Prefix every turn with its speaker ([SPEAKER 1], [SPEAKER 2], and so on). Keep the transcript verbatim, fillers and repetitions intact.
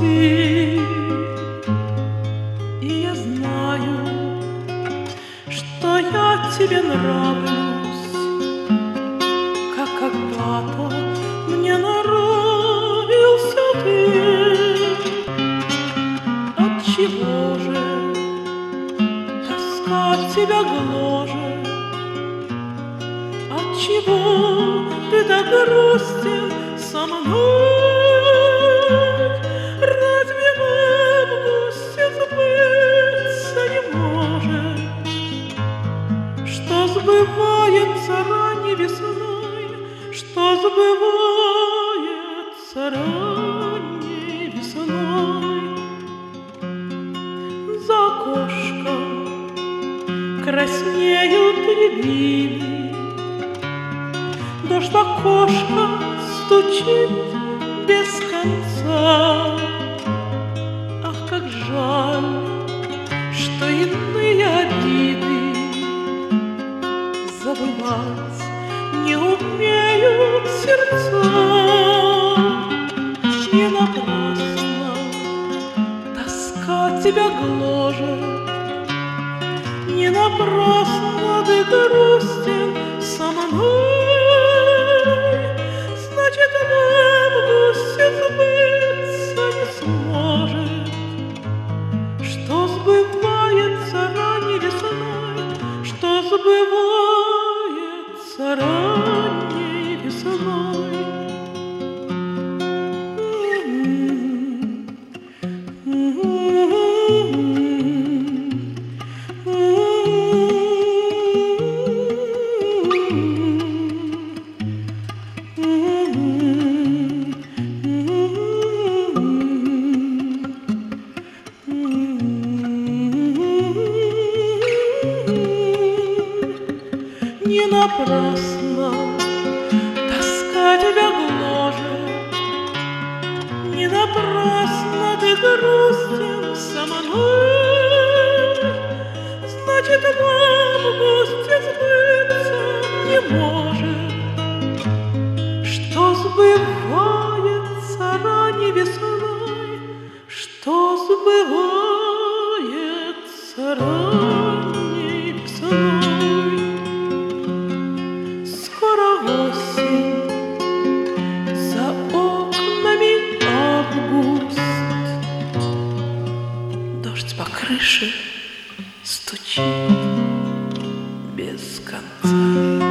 [SPEAKER 1] грусти. И я знаю, что я тебе нравлюсь, как когда-то мне нравился ты. Отчего же тоска тебя гложет? Отчего ты так грустен со мной? Разве в августе сбыться не может, что сбывается ранней весной, что сбывается ранней весной? За окошком краснеют рябины, дождь в окошко стучит без конца. Ах, как жаль, что иные обиды забывать не умеют сердца. Не напрасно тоска тебя гложет, не напрасно ты грустен со мной. Значит, в августе сбыться не сможет, что сбывается ранней весной, что сбывается ранней весной. Не напрасно тоска тебя гложет, не напрасно ты грустен со мной. Значит, в августе сбыться не может, что сбывается ранней весной, что сбывается ранней весной. Скоро осень, за окнами август, дождь по крыше стучит без конца.